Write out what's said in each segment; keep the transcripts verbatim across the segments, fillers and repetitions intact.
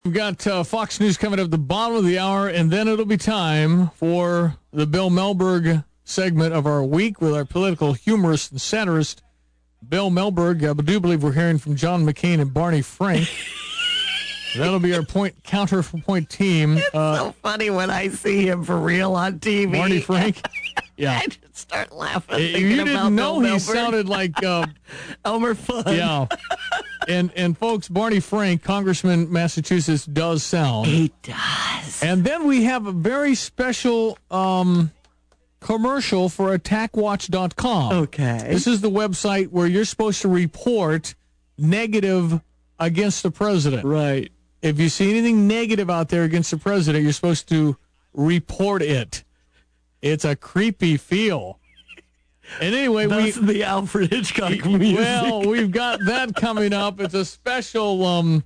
We've got uh, Fox News coming up at the bottom of the hour, and then it'll be time for the Bill Melberg segment of our week with our political humorist and satirist, Bill Melberg. I do believe we're hearing from John McCain and Barney Frank. That'll be our point counter for point team. It's uh, so funny when I see him for real on T V. Barney Frank? Yeah. I just start laughing. You didn't about know Bill he Melberg. sounded like uh, Elmer Fudd. Yeah. And and folks, Barney Frank, Congressman, Massachusetts, does sound. He does. And then we have a very special um, commercial for attack watch dot com. Okay. This is the website where you're supposed to report negative against the president. Right. If you see anything negative out there against the president, you're supposed to report it. It's a creepy feel. And anyway, That's we the Alfred Hitchcock music. Well, we've got that coming up. It's a special, um,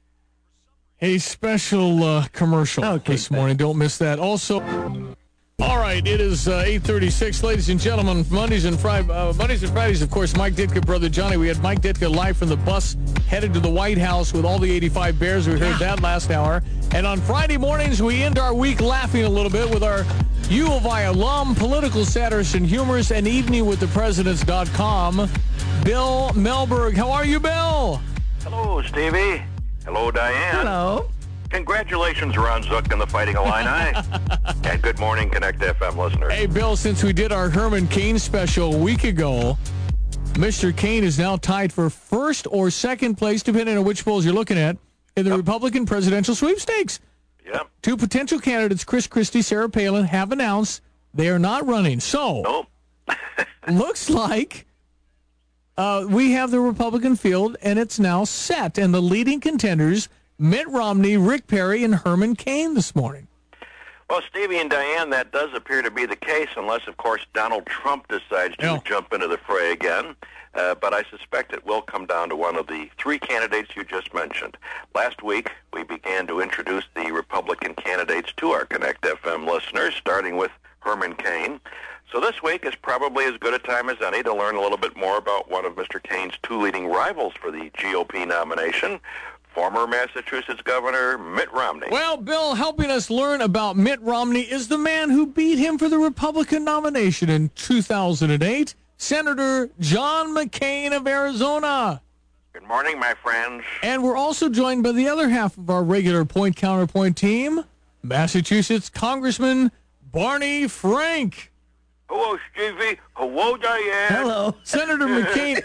a special uh, commercial Okay, this morning. Don't miss that. Also, all right, it is uh, eight thirty-six, ladies and gentlemen. Mondays and Fridays, uh, Mondays and Fridays, of course. Mike Ditka, brother Johnny. We had Mike Ditka live from the bus, headed to the White House with all the eighty-five Bears. We heard Yeah. that last hour. And on Friday mornings, we end our week laughing a little bit with our U of I alum, political satirist and humorist, and evening with the presidents dot com, Bill Melberg. How are you, Bill? Hello, Stevie. Hello, Diane. Hello. Congratulations, Ron Zook and the Fighting Illini. And good morning, Connect F M listeners. Hey, Bill, since we did our Herman Cain special a week ago, Mister Cain is now tied for first or second place, depending on which polls you're looking at, in the Yep. Republican presidential sweepstakes. Yep. Two potential candidates, Chris Christie, Sarah Palin, have announced they are not running. So, Nope. looks like uh, we have the Republican field, and it's now set. And the leading contenders, Mitt Romney, Rick Perry, and Herman Cain this morning. Well, Stevie and Diane, that does appear to be the case, unless, of course, Donald Trump decides to Yeah. jump into the fray again. Uh, but I suspect it will come down to one of the three candidates you just mentioned. Last week, we began to introduce the Republican candidates to our Connect F M listeners, starting with Herman Cain. So this week is probably as good a time as any to learn a little bit more about one of Mister Cain's two leading rivals for the G O P nomination, former Massachusetts Governor Mitt Romney. Well, Bill, helping us learn about Mitt Romney is the man who beat him for the Republican nomination in two thousand eight, Senator John McCain of Arizona. Good morning, my friends. And we're also joined by the other half of our regular point counterpoint team, Massachusetts Congressman Barney Frank. Hello, Stevie. Hello, Diane. Hello. Senator McCain.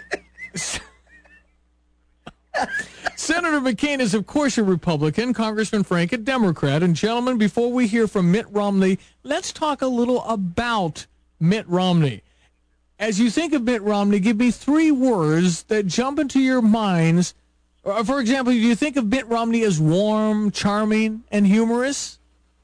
Senator McCain is, of course, a Republican, Congressman Frank, a Democrat. And, gentlemen, before we hear from Mitt Romney, let's talk a little about Mitt Romney. As you think of Mitt Romney, give me three words that jump into your minds. Uh, For example, do you think of Mitt Romney as warm, charming, and humorous?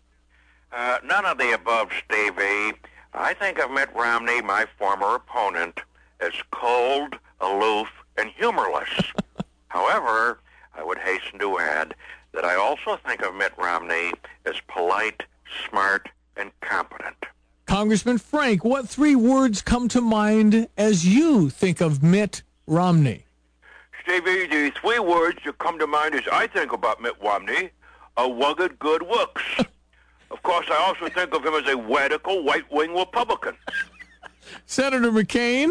Uh, none of the above, Stevie. I think of Mitt Romney, my former opponent, as cold, aloof, and humorless. However, I would hasten to add that I also think of Mitt Romney as polite, smart, and competent. Congressman Frank, what three words come to mind as you think of Mitt Romney? Stevie, the three words that come to mind as I think about Mitt Romney are rugged good looks. Of course, I also think of him as a radical right-wing Republican. Senator McCain?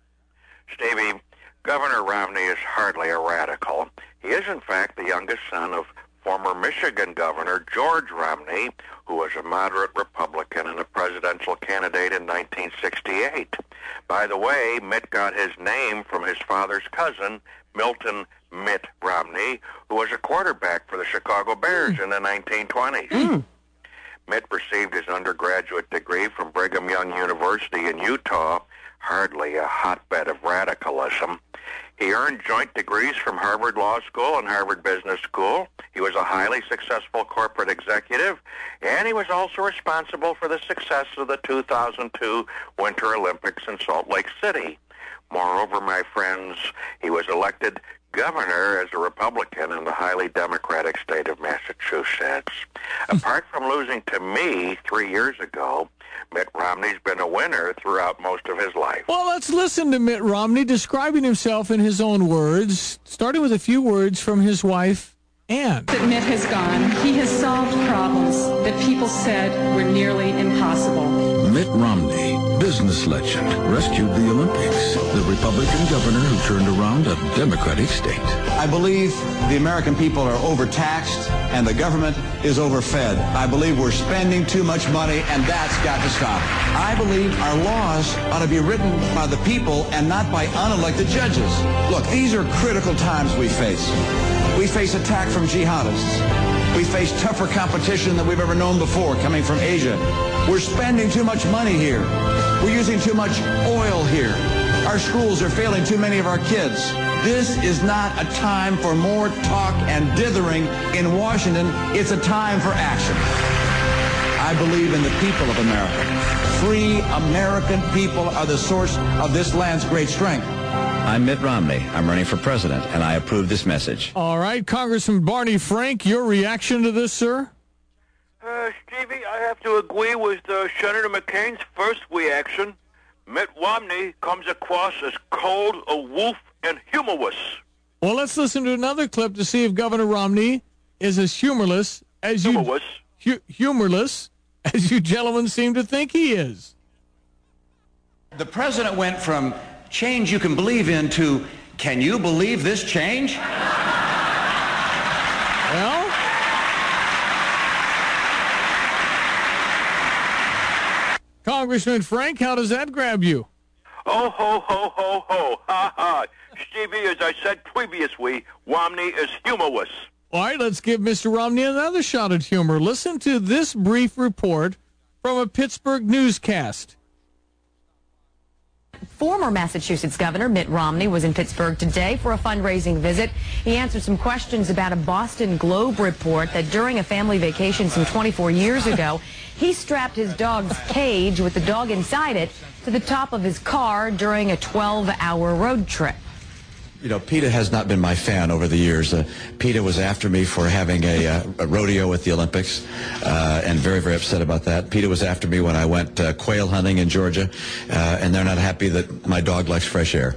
Stevie, Governor Romney is hardly a radical. He is, in fact, the youngest son of former Michigan Governor George Romney, who was a moderate Republican and a presidential candidate in nineteen sixty-eight. By the way, Mitt got his name from his father's cousin, Milton Mitt Romney, who was a quarterback for the Chicago Bears mm. in the nineteen twenties. Mm. Mitt received his undergraduate degree from Brigham Young University in Utah, hardly a hotbed of radicalism. He earned joint degrees from Harvard Law School and Harvard Business School. He was a highly successful corporate executive, and he was also responsible for the success of the two thousand two Winter Olympics in Salt Lake City. Moreover, my friends, he was elected governor as a Republican in the highly Democratic state of Massachusetts. Apart from losing to me three years ago, Mitt Romney's been a winner throughout most of his life. Well, let's listen to Mitt Romney describing himself in his own words, starting with a few words from his wife, And that Mitt has gone, he has solved problems that people said were nearly impossible. Mitt Romney, business legend, rescued the Olympics. The Republican governor who turned around a Democratic state. I believe the American people are overtaxed and the government is overfed. I believe we're spending too much money, and that's got to stop. I believe our laws ought to be written by the people and not by unelected judges. Look, these are critical times we face. We face attack from jihadists. We face tougher competition than we've ever known before coming from Asia. We're spending too much money here. We're using too much oil here. Our schools are failing too many of our kids. This is not a time for more talk and dithering in Washington. It's a time for action. I believe in the people of America. Free American people are the source of this land's great strength. I'm Mitt Romney. I'm running for president, and I approve this message. all right, Congressman Barney Frank, your reaction to this, sir? Uh, Stevie, I have to agree with uh, Senator McCain's first reaction. Mitt Romney comes across as cold, aloof, and humorless. Well, let's listen to another clip to see if Governor Romney is as humorless as you Humorless. hu- humorless as you gentlemen seem to think he is. The president went from change you can believe in to, can you believe this change? Well, Congressman Frank, how does that grab you? Oh, ho, ho, ho, ho, ha, ha. Stevie, as I said previously, Romney is humorless. All right, let's give Mister Romney another shot at humor. Listen to this brief report from a Pittsburgh newscast. Former Massachusetts Governor Mitt Romney was in Pittsburgh today for a fundraising visit. He answered some questions about a Boston Globe report that during a family vacation some twenty-four years ago, he strapped his dog's cage with the dog inside it to the top of his car during a twelve hour road trip. You know, PETA has not been my fan over the years. Uh, PETA was after me for having a, uh, a rodeo at the Olympics, uh, and very, very upset about that. PETA was after me when I went uh, quail hunting in Georgia, uh, and they're not happy that my dog likes fresh air.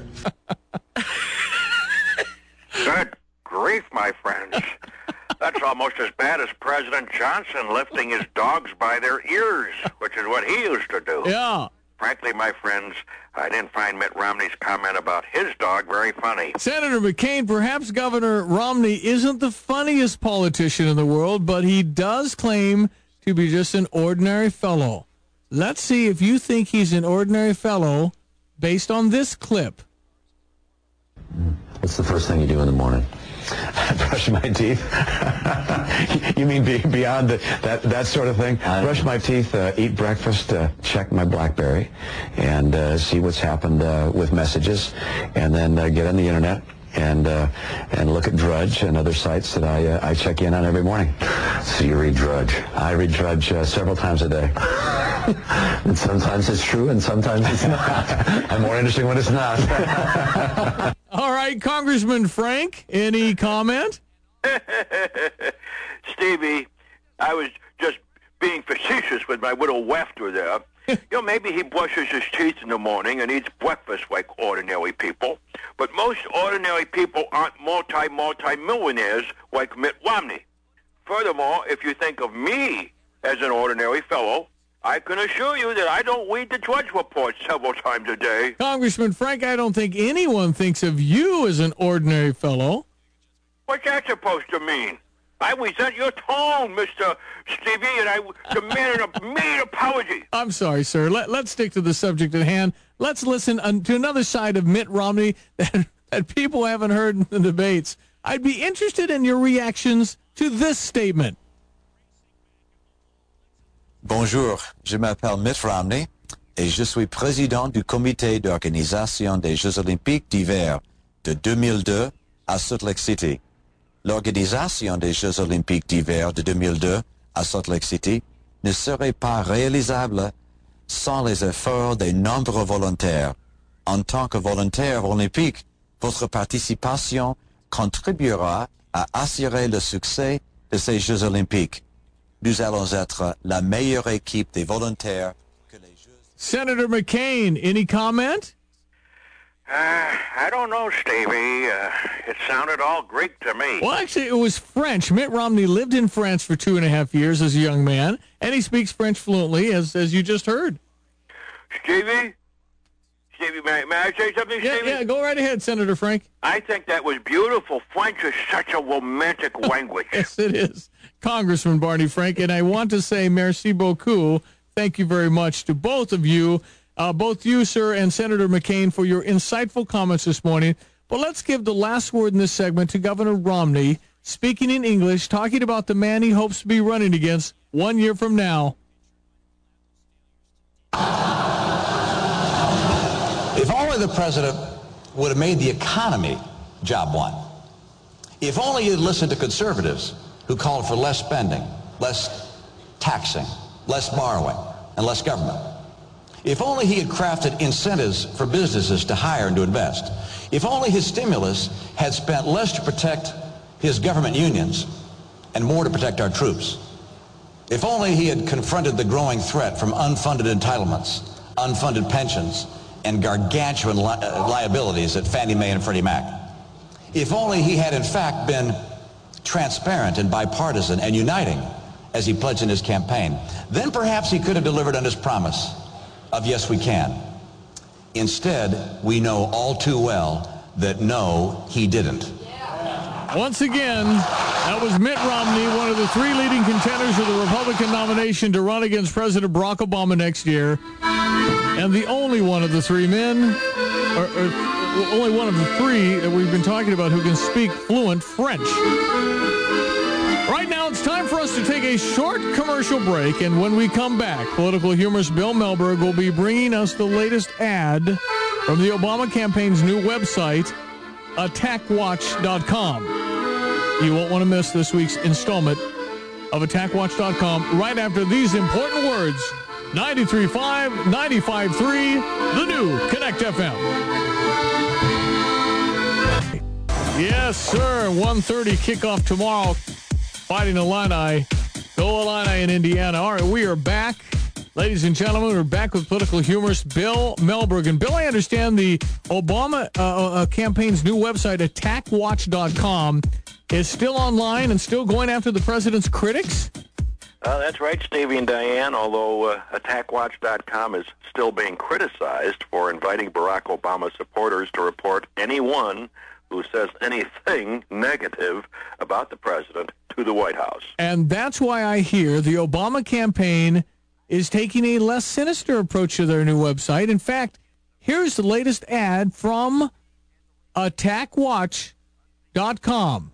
Good grief, my friends. That's almost as bad as President Johnson lifting his dogs by their ears, which is what he used to do. Yeah. Frankly, my friends, I didn't find Mitt Romney's comment about his dog very funny. Senator McCain, perhaps Governor Romney isn't the funniest politician in the world, but he does claim to be just an ordinary fellow. Let's see if you think he's an ordinary fellow based on this clip. What's the first thing you do in the morning? Brush my teeth. You mean be, beyond the, that that sort of thing? Brush my teeth, uh, eat breakfast, uh, check my BlackBerry, and uh, see what's happened uh, with messages, and then uh, get on the internet and uh, and look at Drudge and other sites that I uh, I check in on every morning. So you read Drudge? I read Drudge uh, several times a day. And sometimes it's true, and sometimes it's not. I'm more interesting when it's not. All right, Congressman Frank, any comment? Stevie, I was just being facetious with my little laughter there. You know, maybe he brushes his teeth in the morning and eats breakfast like ordinary people. But most ordinary people aren't multi, multi-millionaires like Mitt Romney. Furthermore, if you think of me as an ordinary fellow, I can assure you that I don't read the Drudge Report several times a day. Congressman Frank, I don't think anyone thinks of you as an ordinary fellow. What's that supposed to mean? I resent your tone, Mister Stevie, and I demand an immediate apology. I'm sorry, sir. Let, let's stick to the subject at hand. Let's listen un- to another side of Mitt Romney that, that people haven't heard in the debates. I'd be interested in your reactions to this statement. Bonjour, je m'appelle Mitt Romney et je suis président du comité d'organisation des Jeux olympiques d'hiver de deux mille deux à Salt Lake City. L'organisation des Jeux olympiques d'hiver de deux mille deux à Salt Lake City ne serait pas réalisable sans les efforts des nombreux volontaires. En tant que volontaire olympique, votre participation contribuera à assurer le succès de ces Jeux olympiques. Nous allons être la meilleure équipe des volontaires que les Jeux. Senator McCain, any comment? Uh, I don't know, Stevie. Uh, it sounded all Greek to me. Well, actually, it was French. Mitt Romney lived in France for two and a half years as a young man, and he speaks French fluently, as as you just heard. Stevie? Stevie, may, may I say something, Yeah, Stevie? yeah, go right ahead, Senator Frank. I think that was beautiful. French is such a romantic language. Yes, it is. Congressman Barney Frank, and I want to say merci beaucoup. Thank you very much to both of you, uh, both you, sir, and Senator McCain, for your insightful comments this morning. But let's give the last word in this segment to Governor Romney, speaking in English, talking about the man he hopes to be running against one year from now. If only the president would have made the economy job one. If only he had listened to conservatives who called for less spending, less taxing, less borrowing, and less government. If only he had crafted incentives for businesses to hire and to invest. If only his stimulus had spent less to protect his government unions and more to protect our troops. If only he had confronted the growing threat from unfunded entitlements, unfunded pensions, and gargantuan li- uh, liabilities at Fannie Mae and Freddie Mac. If only he had in fact been transparent and bipartisan and uniting as he pledged in his campaign, then perhaps he could have delivered on his promise of yes we can. Instead, we know all too well that no, he didn't. Once again, that was Mitt Romney, one of the three leading contenders of the Republican nomination to run against President Barack Obama next year, and the only one of the three men, or, or only one of the three that we've been talking about who can speak fluent French. Right now, it's time for us to take a short commercial break, and when we come back, political humorist Bill Melberg will be bringing us the latest ad from the Obama campaign's new website, attack watch dot com. You won't want to miss this week's installment of attack watch dot com right after these important words. ninety-three point five, ninety-five point three, the new Connect F M. Yes, sir. one thirty kickoff tomorrow. Fighting Illini. Go Illini in Indiana. All right, we are back. Ladies and gentlemen, we're back with political humorist Bill Melberg. And Bill, I understand the Obama uh, uh, campaign's new website, attack watch dot com, is still online and still going after the president's critics? Uh, that's right, Stevie and Diane, although uh, attack watch dot com is still being criticized for inviting Barack Obama supporters to report anyone who says anything negative about the president to the White House. And that's why I hear the Obama campaign is taking a less sinister approach to their new website. In fact, here's the latest ad from attack watch dot com.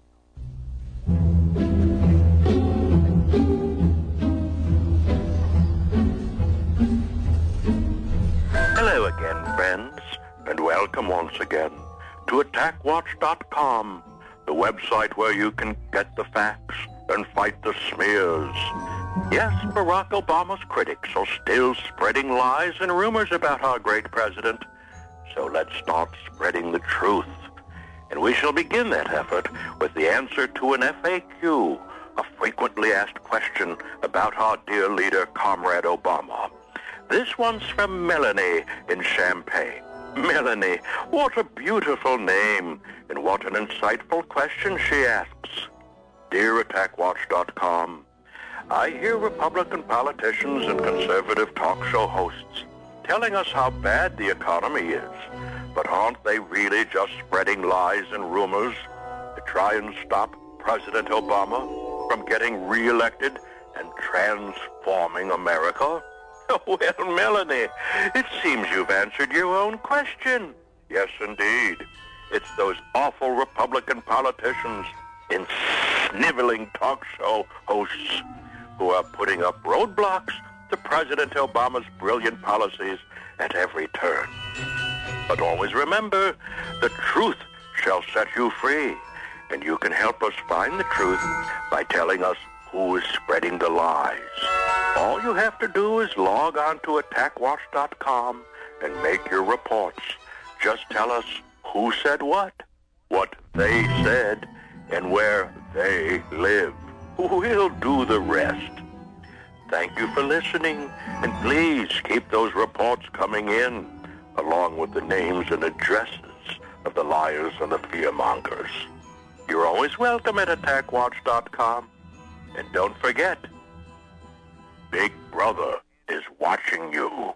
Hello again, friends, and welcome once again to attack watch dot com, the website where you can get the facts and fight the smears. Yes, Barack Obama's critics are still spreading lies and rumors about our great president. So let's start spreading the truth. And we shall begin that effort with the answer to an F A Q, a frequently asked question about our dear leader, Comrade Obama. This one's from Melanie in Champaign. Melanie, what a beautiful name, and what an insightful question she asks. Dear attack watch dot com, I hear Republican politicians and conservative talk show hosts telling us how bad the economy is, but aren't they really just spreading lies and rumors to try and stop President Obama from getting reelected and transforming America? Well, Melanie, it seems you've answered your own question. Yes, indeed. It's those awful Republican politicians and sniveling talk show hosts who are putting up roadblocks to President Obama's brilliant policies at every turn. But always remember, the truth shall set you free, and you can help us find the truth by telling us who is spreading the lies. All you have to do is log on to attack watch dot com and make your reports. Just tell us who said what, what they said, and where they live. We'll do the rest. Thank you for listening, and please keep those reports coming in. along with the names and addresses of the liars and the fearmongers. You're always welcome at attack watch dot com. And don't forget, Big Brother is watching you.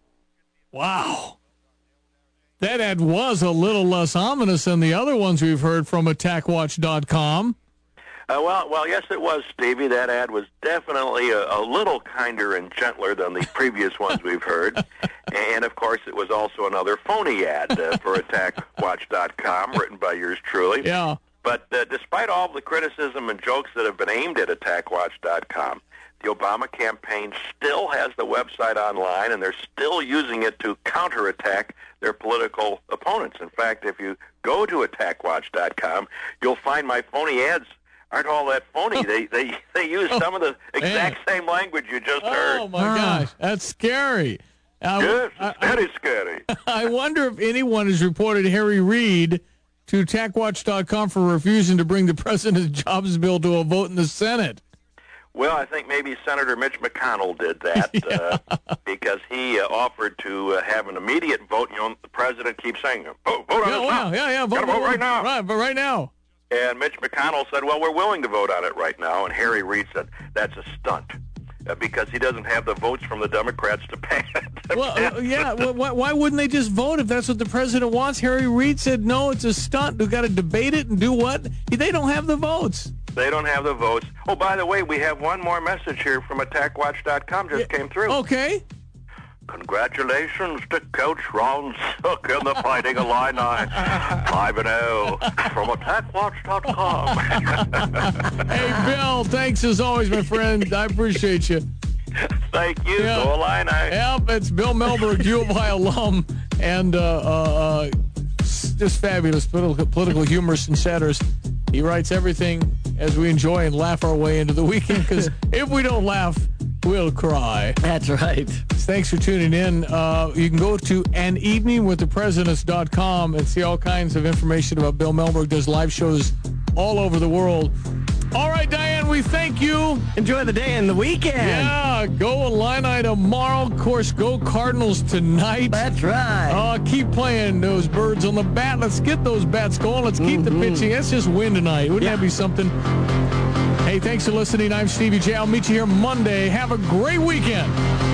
Wow. That ad was a little less ominous than the other ones we've heard from attack watch dot com. Uh, well, well, yes, it was, Stevie. That ad was definitely a, a little kinder and gentler than the previous ones we've heard. And, of course, it was also another phony ad uh, for attack watch dot com, written by yours truly. Yeah. But uh, despite all the criticism and jokes that have been aimed at attack watch dot com, the Obama campaign still has the website online, and they're still using it to counterattack their political opponents. In fact, if you go to attack watch dot com, you'll find my phony ads aren't all that phony. They they they use some of the exact Man. same language you just heard. Oh, my gosh. That's scary. Uh, Yes, I, it's very scary. I wonder if anyone has reported Harry Reid to attack watch dot com for refusing to bring the president's jobs bill to a vote in the Senate. Well, I think maybe Senator Mitch McConnell did that Yeah. uh, because he uh, offered to uh, have an immediate vote. You know, the president keeps saying, vote, vote on Yeah, this wow, now. yeah, yeah. Gotta vote right now. Right, but right now. And Mitch McConnell said, well, we're willing to vote on it right now. And Harry Reid said, that's a stunt uh, because he doesn't have the votes from the Democrats to pass it. Well, uh, yeah, well, why, why wouldn't they just vote if that's what the president wants? Harry Reid said, no, it's a stunt. We've got to debate it and do what? They don't have the votes. They don't have the votes. Oh, by the way, we have one more message here from attack watch dot com just came through. Okay. Congratulations to Coach Ron Zook in the Fighting Illini. five and oh from attack watch dot com. Hey, Bill, thanks as always, my friend. I appreciate you. Thank you, Yeah. Go Illini. Yep, it's Bill Melberg, U of I alum, and uh, uh, uh, just fabulous political, political humorist and satirist. He writes everything as we enjoy and laugh our way into the weekend, because if we don't laugh, we'll cry. That's right. Thanks for tuning in. Uh, you can go to an evening with the presidents dot com and see all kinds of information about Bill Melberg. Does live shows all over the world. All right, Diane, we thank you. Enjoy the day and the weekend. Yeah, go Illini tomorrow. Of course, go Cardinals tonight. That's right. Uh, keep playing those birds on the bat. Let's get those bats going. Let's keep Mm-hmm. the pitching. Let's just win tonight. Wouldn't Yeah. that be something? Hey, thanks for listening. I'm Stevie J. I'll meet you here Monday. Have a great weekend.